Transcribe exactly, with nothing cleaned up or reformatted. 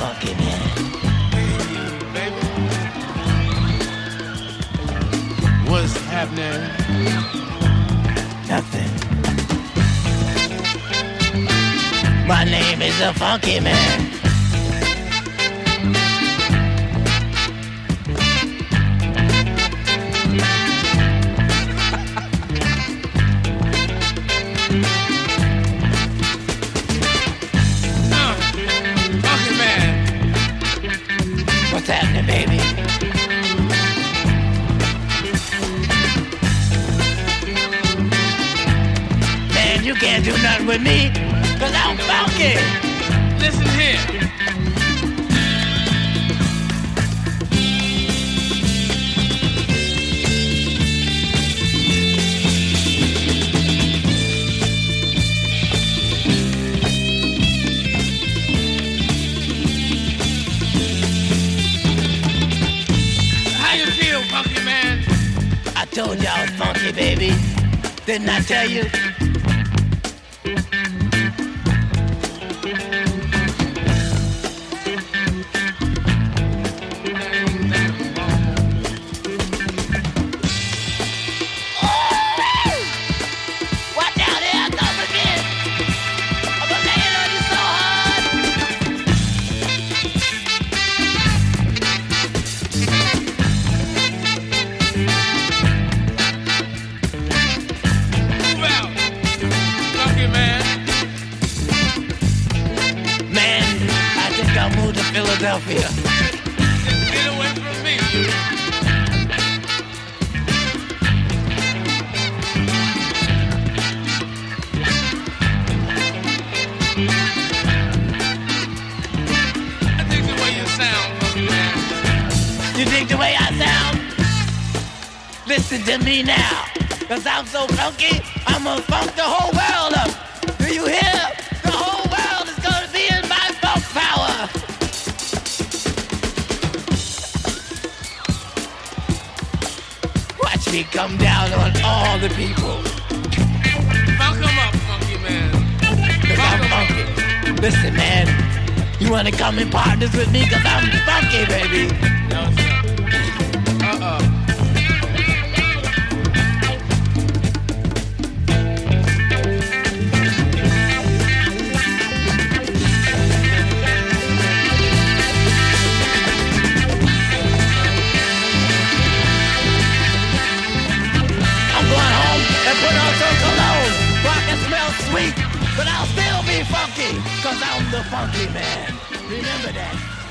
funky man. Baby. What's happening? Nothing. My name is the Funky Man. Uh, Funky Man. What's happening, baby? Man, you can't do nothing with me, cause I'm funky. Listen here. How you feel, Funky Man? I told you I was funky, baby. Didn't I tell you? Watch out, here I come again. I'm gonna lay it on you so hard. Move out, Funky Man. Man, I think I'll move to Philadelphia. Just get away from me. I think the way you sound, Funky Man. You think the way I sound? Listen to me now. Cause I'm so funky, I'm gonna funk the whole world up. Do you hear? The whole world is gonna be in my funk power. Watch me come down on all the people. Funk 'em up, Funky Man. Cause I'm funky. Listen, man. You wanna come in partners with me? Cause I'm funky, baby. No, sir. Uh-oh. I'm going home and put on some cologne so I can smell sweet, but I'll still be funky, cause I'm the funky man. Remember that.